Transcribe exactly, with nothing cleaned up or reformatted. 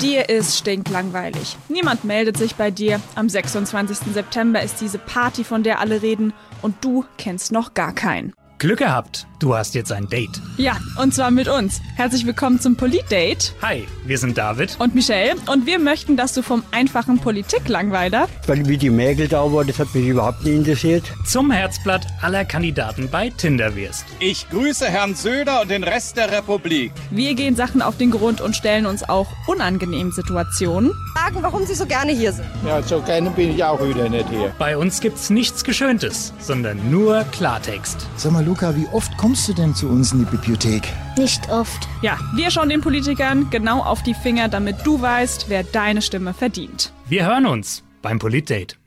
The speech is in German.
Dir ist stinklangweilig. Niemand meldet sich bei dir. Am sechsundzwanzigsten September ist diese Party, von der alle reden. Und du kennst noch gar keinen. Glück gehabt, du hast jetzt ein Date. Ja, und zwar mit uns. Herzlich willkommen zum Polit-Date. Hi, wir sind David und Michelle und wir möchten, dass du vom einfachen Politiklangweiler, weil wie die Mägel da war, das hat mich überhaupt nicht interessiert, zum Herzblatt aller Kandidaten bei Tinder wirst. Ich grüße Herrn Söder und den Rest der Republik. Wir gehen Sachen auf den Grund und stellen uns auch unangenehmen Situationen. Fragen, warum sie so gerne hier sind. Ja, so gerne bin ich auch wieder nicht hier. Bei uns gibt's nichts Geschöntes, sondern nur Klartext. Sag mal, Luca, wie oft kommst du denn zu uns in die Bibliothek? Nicht oft. Ja, wir schauen den Politikern genau auf die Finger, damit du weißt, wer deine Stimme verdient. Wir hören uns beim Polit-Date.